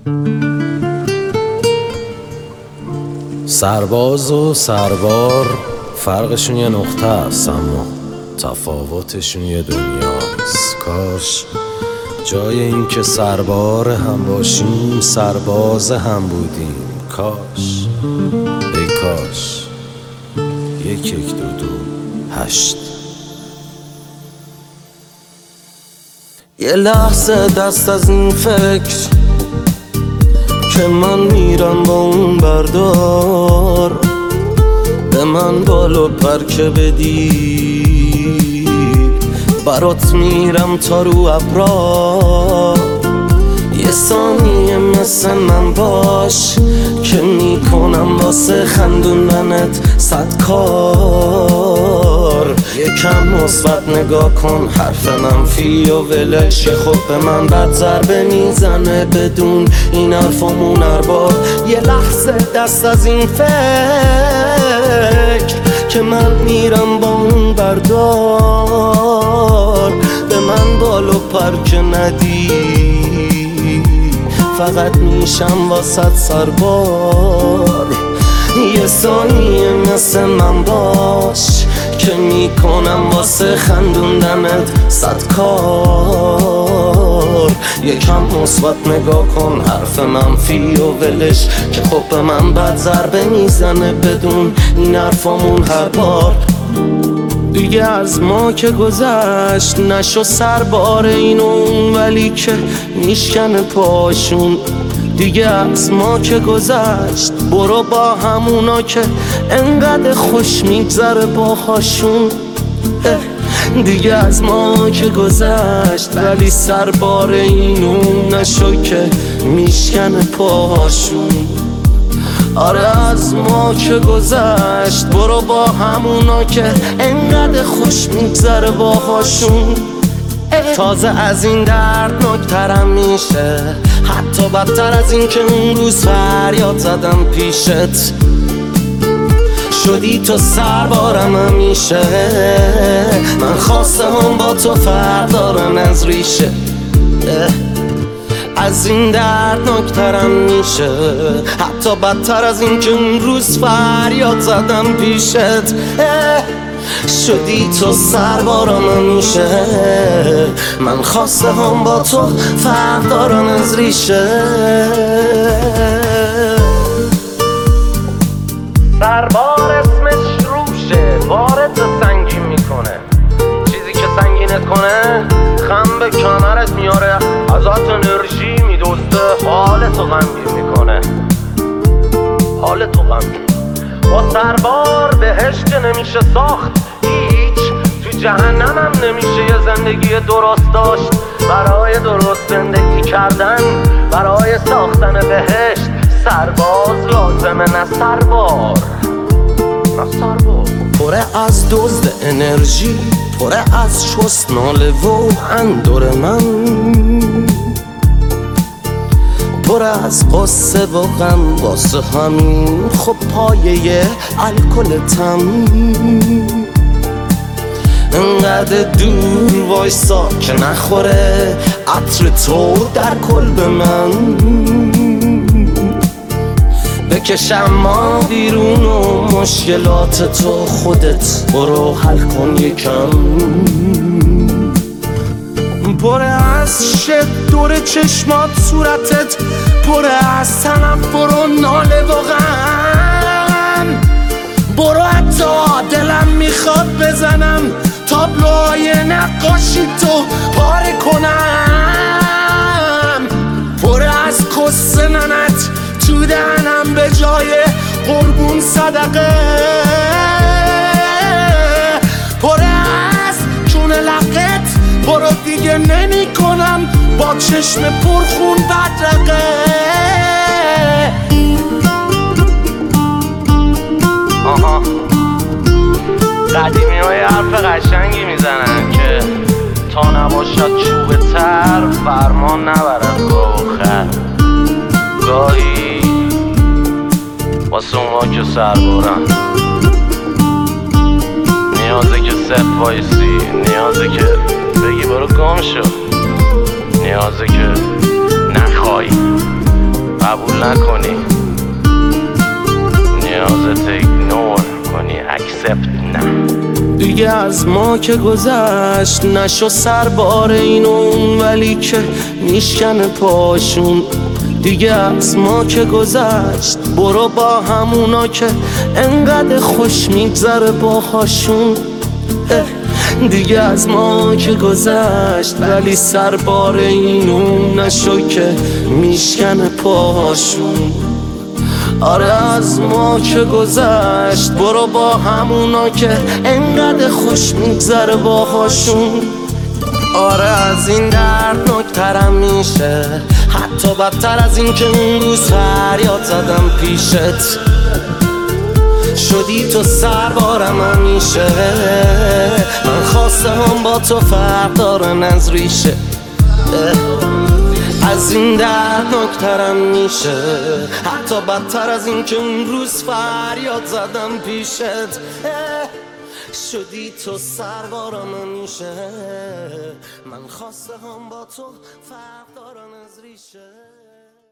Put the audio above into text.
سرباز و سربار فرقشون یه نقطه است، اما تفاوتشون یه دنیاست. کاش جای این که سربار هم باشیم سرباز هم بودیم. کاش ای کاش 1 1 2 2 8. یه لحظه دست از این فکر که من میرم با اون بردار، به من بالو پر که بدی برات میرم تا رو ابرا. یه ثانیه مثل من باش که میکنم واسه خندوندنت 100 کار. یکم مثبت نگاه کن، حرف منفی و ولش. خب به من بد ضربه میزنه بدون این حرفامون ارباب. یه لحظه دست از این فکر که من میرم با اون بردار، به من بالو پر که ندی فقط میشم واسط سربار. یه ثانیه مثل من باش که میکنم واسه خندوندنت 100 کار. یکم مثبت نگاه کن، حرف منفی و ولش. که خب به من بد ضربه میزنه بدون این حرفامون هر بار. دیگه از ما که گذشت نشو سربار این و اون، ولی که میشکنه پاشون. دیگه از ما که گذشت برو با همونا که انقدر خوش میگذره باهاشون. دیگه از ما که گذشت ولی سربار این و اون نشو که میشکنه پاشون. آره از ما که گذشت برو با همونا که انقدر خوش میگذره باهاشون. تازه از این دردناکترم میشه، حتی بدتر از این که اون روز فریاد زدم پیشت. شدی تو سربارم همیشه، من خواسته هم با تو فرق دارن از ریشه. از این دردناکترم میشه، حتی بدتر از این که اون روز فریاد زدم پیشت. شدی تو سربارم همیشه، من خواسته هم با تو فرق دارن از ریشه. سربار اسمش روشه، بارت سنگین میکنه. چیزی که سنگینت کنه خم به کمرت میاره، ازت انرژی میدوسته، حالتو غمگین میکنه. حالتو غمگین. با سربار بهشت نمیشه ساخت هیچ، تو جهنمم نمیشه یه زندگی درست داشت. برای درست زندگی کردن، برای ساختن بهشت سرباز لازمه، نه سربار. نه سربار. پره از دزد انرژی، پره از شست ناله و اندور من، پره از قصه و غم واسه همین. خب پایه الکلتم انقدر دور وایسا که نخوره عطر تو در کلب من. بکشم ما بیرون و مشکلات تو خودت برو حل کن یکم. پره از شد دور چشمات صورتت، پره از تنفر و ناله و غم. برو حتی دلم میخواد بزنم تابلوهای نقاشی تو پاره کنم. پره از کس ننت تو دهنم به جای قربون صدقه. پره از جون لقت برو دیگه نمی کنم با چشم پرخون بدرقه. آها قدیمی های حرف قشنگی میزنن که تا نباشد چوب تر فرمان نبرد گاه و خر. گاهی واسه اونها که سربارن نیازه که صف وایسی، نیازه که بگی برو گم شو، نیازه که نخوای قبول نکنی، نیازت ایگنور کنی، اکسپت نه. دیگه از ما که گذشت نشو سربار اینون، ولی که میشکنه پاشون. دیگه از ما که گذشت برو با همونا که انقدر خوش میگذره باهاشون. دیگه از ما که گذشت ولی سربار اینون نشو که میشکنه پاهاشون. آره از ما که گذشت برو با همونا که انقدر خوش میگذره باهاشون. آره از این دردناکترم میشه، حتی بدتر از این که اون روز فریاد زدم پیشت. شدی تو سربارم همیشه، من خواسته هم با تو فرق دارن از ریشه. از این دردناکترم میشه، حتی بدتر از این که اون روز فریاد زدم پیشت. شدی تو سربارم همیشه، من خواسته هم با تو فرق دارن از ریشه.